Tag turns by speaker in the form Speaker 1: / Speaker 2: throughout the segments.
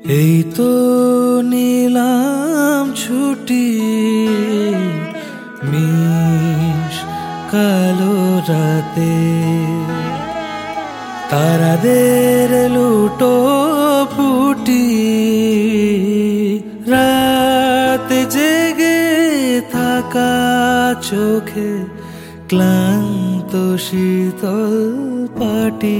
Speaker 1: এই তো নিলাম ছুটি মিশ কালো রাতে, তারাদের লুটো ফুটি রাত জেগে থাকা চোখে ক্লান্ত শীতল পাটি।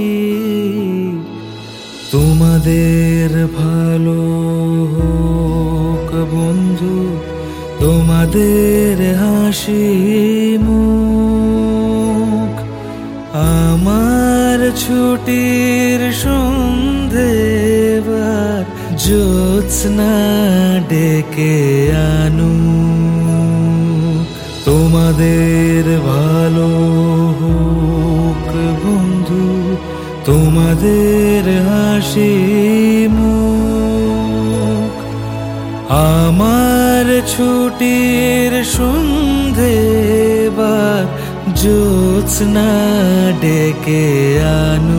Speaker 1: তোমাদের ভালো হোক বন্ধু, তোমাদের হাসি মুখ আমার ছুটির সন্ধেবার জ্যোৎস্না ডেকে আনু। তোমাদের ভালো হোক বন্ধু, তোমাদের হাসি মুখ আমার ছুটির সন্ধেবার জ্যোৎস্না ডেকে আনু।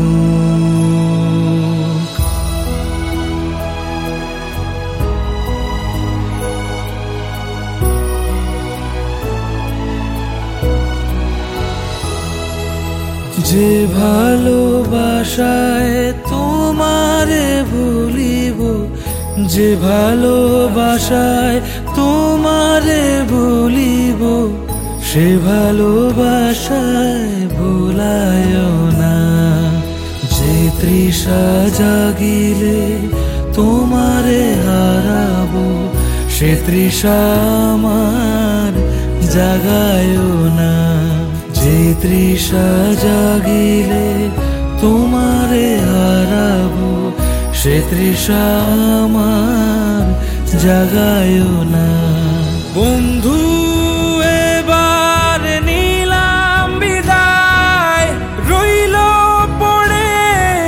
Speaker 1: যে ভালোবাসায় তোমারে ভুলিব, যে ভালোবাসায় তোমারে ভুলিব, সে ভালোবাসায় ভুলায় না। যে তৃষা জাগিলে তোমারে হারাবো, সে তৃষা আমার জাগায় না। যে তৃষা জাগিলে তোমারে হারাবো, সে তৃষা আমার জাগায় না। বন্ধু এবার নিলাম বিদায়, রইল পড়ে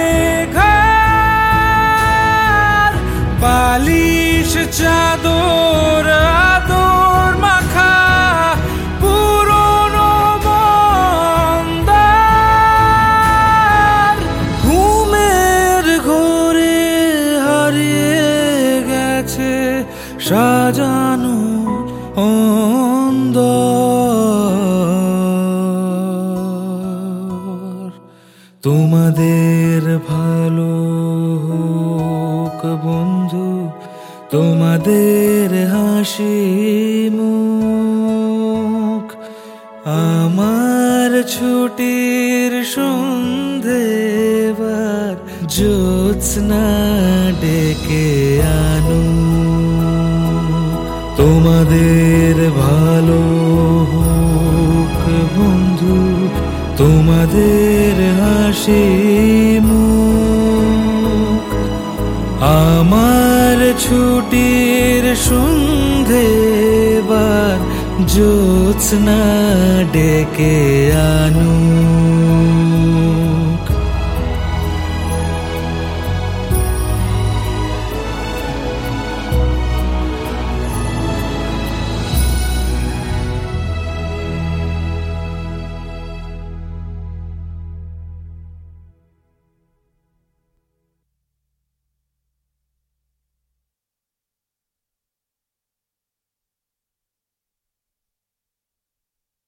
Speaker 1: ঘর বালিশ চাদর আদর মাখা পুরনো মন্দার। ঘুমের ঘোরে হারিয়ে গেছে সাজানো অন্দর। তোমাদের ভালো হোক বন্ধু, তোমাদের হাসি মুখ আমার ছুটির সন্ধেবার জ্যোৎস্না ডেকে আনু। তোমাদের ভালো হোক বন্ধু, তোমাদের হাসি মুখ আমার ছুটির সন্ধেবার জ্যোৎস্না ডেকে আনু।